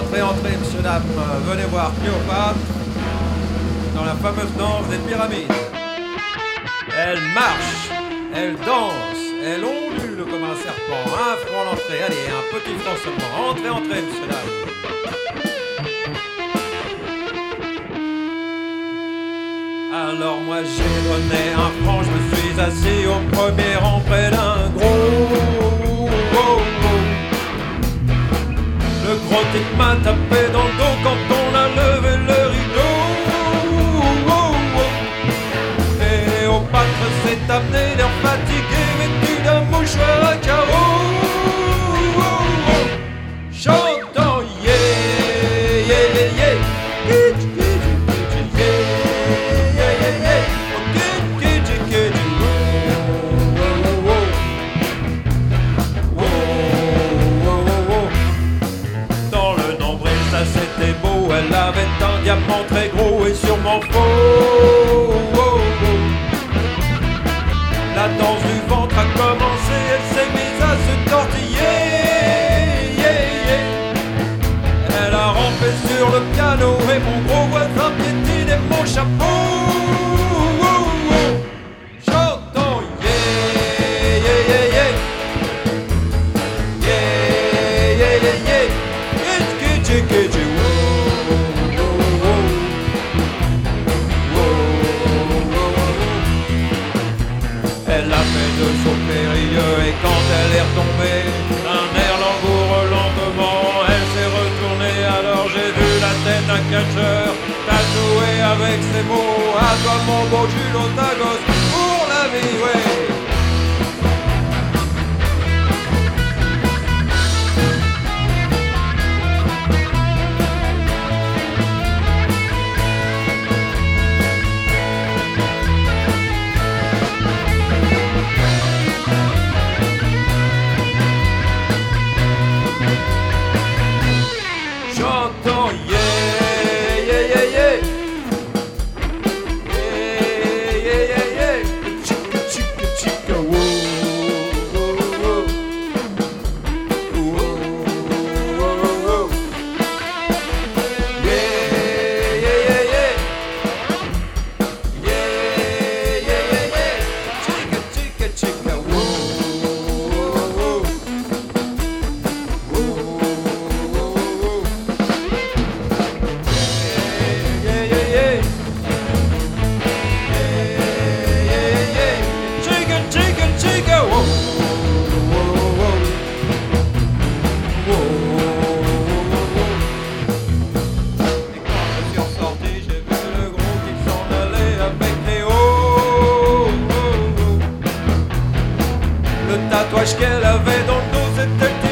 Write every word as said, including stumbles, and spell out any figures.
Entrez, entrez, monsieur, dame, venez voir Cléopâtre dans la fameuse danse des pyramides. Elle marche, elle danse, elle ondule comme un serpent. Un franc l'entrée, allez, un petit franc seulement. Entrez, entrez, monsieur, dame. Alors moi j'ai donné un franc, je me suis assis au premier rang près d'un gros. Le gros type m'a tapé dans le dos quand on a levé le rideau. Et au pâtre s'est amené l'air fatigué, vêtu d'un mouchoir à carreaux. Chantant yeah, yeah, yeah, yeah. C'était beau, elle avait un diamant très gros et sûrement faux. La danse du ventre a commencé, elle s'est mise à se tortiller. Elle a rampé sur le piano et mon gros voisin piétinait mon chapeau. J'entends yeah, yeah, yeah, yeah. Yeah, yeah, yeah, yeah. Elle a fait de saut périlleux et quand elle est retombée d'un air langoureux lentement, elle s'est retournée. Alors j'ai vu la tête d'un catcheur tatoué avec ces mots: à toi mon beau Jules Tagos pour la vie, ouais. J'entends yeah, yeah, yeah, yeah. Yeah, yeah, yeah, yeah. Chica, chica, chica, whoa, whoa, whoa. Whoa, whoa, whoa. Yeah, yeah, yeah, yeah. Yeah, yeah, yeah, yeah. Chica, chica, chica, whoa, whoa, whoa. Le tatouage qu'elle avait dans le dos, c'était